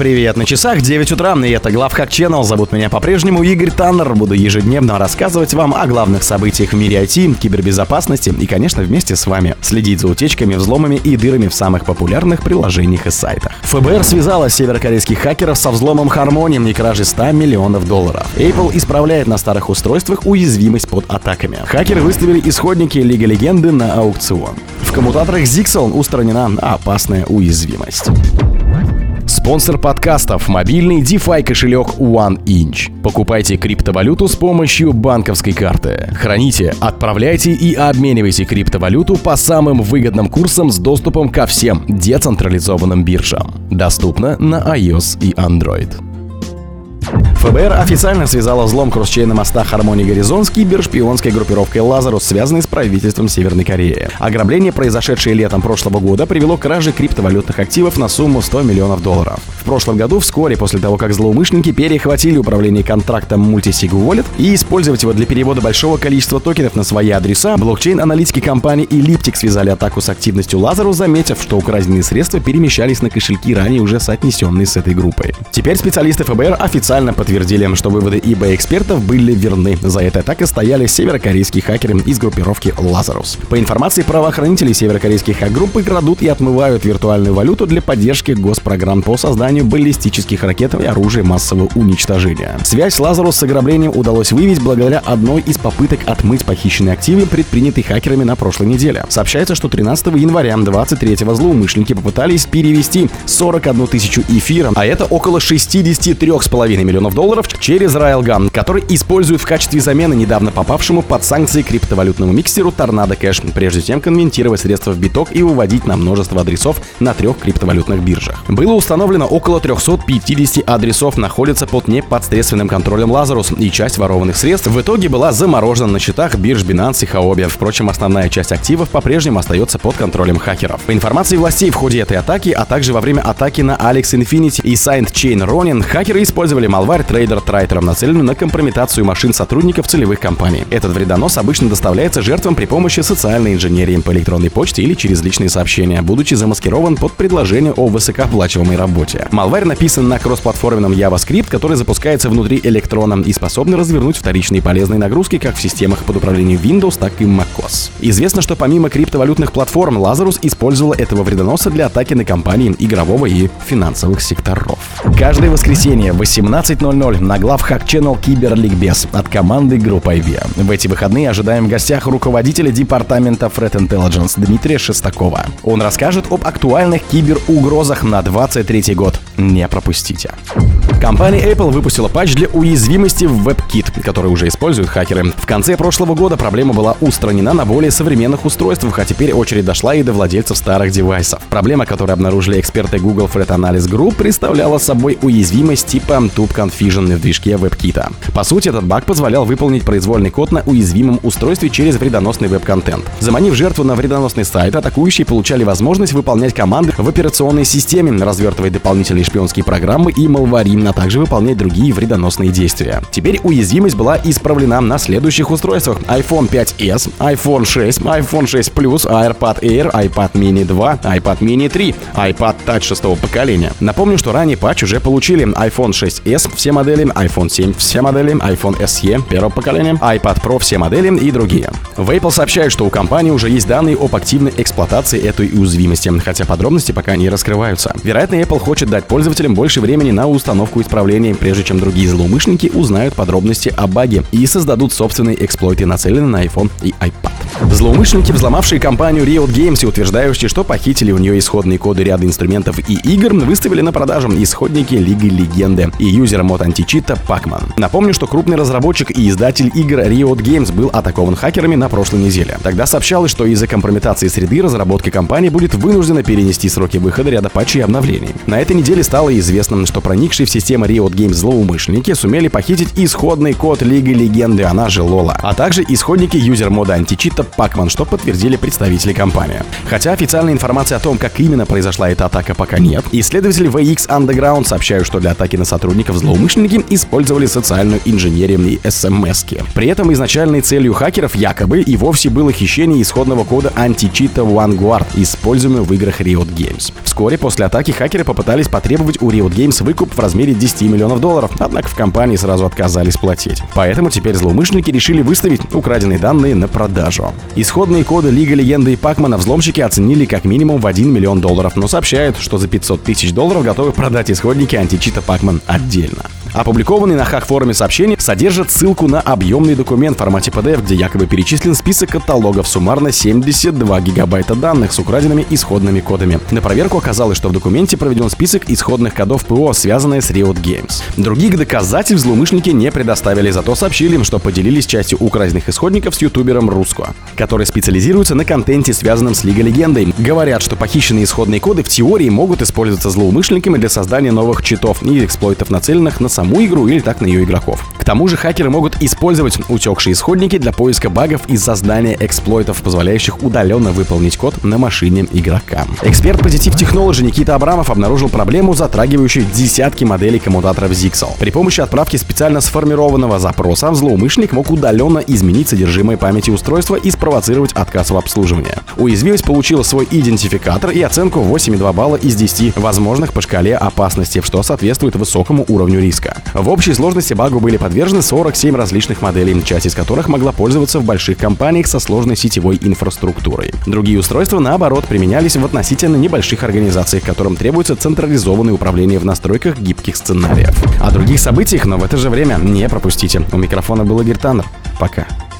Привет, на часах 9 утра, и это Главхак Channel. Зовут меня по-прежнему Игорь Таннер. Буду ежедневно рассказывать вам о главных событиях в мире IT, кибербезопасности и, конечно, вместе с вами следить за утечками, взломами и дырами в самых популярных приложениях и сайтах. ФБР связала северокорейских хакеров со взломом Harmony и кражей $100 миллионов. Apple исправляет на старых устройствах уязвимость под атаками. Хакеры выставили исходники Лиги Легенды на аукцион. В коммутаторах Zixel устранена опасная уязвимость. Спонсор подкастов — мобильный DeFi кошелек OneInch. Покупайте криптовалюту с помощью банковской карты. Храните, отправляйте и обменивайте криптовалюту по самым выгодным курсам с доступом ко всем децентрализованным биржам. Доступно на iOS и Android. ФБР официально связала взлом кросс-чейна моста Harmony-Горизонт с кибершпионской группировкой Lazarus, связанной с правительством Северной Кореи. Ограбление, произошедшее летом прошлого года, привело к краже криптовалютных активов на сумму $100 миллионов. В прошлом году, вскоре после того, как злоумышленники перехватили управление контрактом Multisig Wallet и использовать его для перевода большого количества токенов на свои адреса, блокчейн-аналитики компании Elliptic связали атаку с активностью Lazarus, заметив, что украденные средства перемещались на кошельки, ранее уже соотнесенные с этой группой. Теперь специалисты ФБР официально подтвердили, что выводы eBay-экспертов были верны. За этой атакой стояли северокорейские хакеры из группировки Lazarus. По информации правоохранителей, северокорейские хак-группы крадут и отмывают виртуальную валюту для поддержки госпрограмм по созданию баллистических ракет и оружия массового уничтожения. Связь Lazarus с ограблением удалось выявить благодаря одной из попыток отмыть похищенные активы, предпринятой хакерами на прошлой неделе. Сообщается, что 13 января 23-го злоумышленники попытались перевести 41 тысячу эфира, а это около $63,5 миллионов, через Railgun, который используют в качестве замены недавно попавшему под санкции криптовалютному миксеру Tornado Cash, прежде чем конвертировать средства в биток и выводить на множество адресов на 3 криптовалютных биржах. Было установлено, около 350 адресов находятся под непосредственным контролем Lazarus, и часть ворованных средств в итоге была заморожена на счетах бирж Binance и Huobi. Впрочем, основная часть активов по-прежнему остается под контролем хакеров. По информации властей, в ходе этой атаки, а также во время атаки на Alex Infinity и Sidechain Ronin, хакеры использовали малварь Trader Traitor, нацеленную на компрометацию машин сотрудников целевых компаний. Этот вредонос обычно доставляется жертвам при помощи социальной инженерии по электронной почте или через личные сообщения, будучи замаскирован под предложение о высокооплачиваемой работе. Малварь написан на кроссплатформенном JavaScript, который запускается внутри Electron и способен развернуть вторичные полезные нагрузки как в системах под управлением Windows, так и macOS. Известно, что помимо криптовалютных платформ, Lazarus использовала этого вредоноса для атаки на компании игрового и финансовых секторов. Каждое воскресенье в 18:00 на Главхак Channel Киберликбез от команды Группа IVIA. В эти выходные ожидаем в гостях руководителя департамента Threat Intelligence Дмитрия Шестакова. Он расскажет об актуальных киберугрозах на 2023 год. Не пропустите. Компания Apple выпустила патч для уязвимости в WebKit, который уже используют хакеры. В конце прошлого года проблема была устранена на более современных устройствах, а теперь очередь дошла и до владельцев старых девайсов. Проблема, которую обнаружили эксперты Google Threat Analysis Group, представляла собой уязвимость типа Tube Confusion в движке WebKit. По сути, этот баг позволял выполнить произвольный код на уязвимом устройстве через вредоносный веб-контент. Заманив жертву на вредоносный сайт, атакующие получали возможность выполнять команды в операционной системе, развертывать дополнительные шпионские программы и малвари, а также выполнять другие вредоносные действия. Теперь уязвимость была исправлена на следующих устройствах: iPhone 5s, iPhone 6, iPhone 6 Plus, AirPod Air, iPad Mini 2, iPad Mini 3, iPad Touch 6-го поколения. Напомню, что ранее патч уже получили iPhone 6s все модели, iPhone 7 все модели, iPhone SE первого поколения, iPad Pro все модели и другие. В Apple сообщают, что у компании уже есть данные об активной эксплуатации этой уязвимости, хотя подробности пока не раскрываются. Вероятно, Apple хочет дать пользователям больше времени на установку исправлений, прежде чем другие злоумышленники узнают подробности о баге и создадут собственные эксплойты, нацеленные на iPhone и iPad. Злоумышленники, взломавшие компанию Riot Games и утверждающие, что похитили у нее исходные коды ряда инструментов и игр, выставили на продажу исходники Лиги Легенды и юзер-мод античита Pac-Man. Напомню, что крупный разработчик и издатель игр Riot Games был атакован хакерами на прошлой неделе. Тогда сообщалось, что из-за компрометации среды разработка компании будет вынуждена перенести сроки выхода ряда патчей и обновлений. На этой неделе стало известно, что проникшие в систему Riot Games злоумышленники сумели похитить исходный код Лиги Легенды, она же Лола, а также исходники юзер-мода античита Pac-Man, что подтвердили представители компании. Хотя официальной информации о том, как именно произошла эта атака, пока нет, исследователи VX Underground сообщают, что для атаки на сотрудников злоумышленники использовали социальную инженерию и СМС-ки. При этом изначальной целью хакеров якобы и вовсе было хищение исходного кода античита Vanguard, используемого в играх Riot Games. Вскоре после атаки хакеры попытались потребовать потребовать у Riot Games выкуп в размере $10 миллионов, однако в компании сразу отказались платить. Поэтому теперь злоумышленники решили выставить украденные данные на продажу. Исходные коды Лига Легенды и Пакмана взломщики оценили как минимум в $1 миллион, но сообщают, что за $500 тысяч готовы продать исходники античита Пакман отдельно. Опубликованный на хак-форуме сообщение содержит ссылку на объемный документ в формате PDF, где якобы перечислен список каталогов, суммарно 72 гигабайта данных с украденными исходными кодами. На проверку оказалось, что в документе проведен список исходных кодов ПО, связанные с Riot Games. Других доказательств злоумышленники не предоставили, зато сообщили, что поделились частью украденных исходников с ютубером Руско, который специализируется на контенте, связанном с Лигой Легендой. Говорят, что похищенные исходные коды в теории могут использоваться злоумышленниками для создания новых читов и эксплойтов, нацеленных на саму игру или так на ее игроков. К тому же хакеры могут использовать утекшие исходники для поиска багов и создания эксплойтов, позволяющих удаленно выполнить код на машине игрока. Эксперт Positive Technology Никита Абрамов обнаружил проблему, затрагивающую десятки моделей коммутаторов Zixel. При помощи отправки специально сформированного запроса злоумышленник мог удаленно изменить содержимое памяти устройства и спровоцировать отказ в обслуживании. Уязвимость получила свой идентификатор и оценку 8,2 балла из 10 возможных по шкале опасности, что соответствует высокому уровню риска. В общей сложности багу были подвержены 47 различных моделей, часть из которых могла пользоваться в больших компаниях со сложной сетевой инфраструктурой. Другие устройства, наоборот, применялись в относительно небольших организациях, которым требуется централизованное управление в настройках гибких сценариев. О других событиях, но в это же время не пропустите. У микрофона был Игорь Таннер. Пока.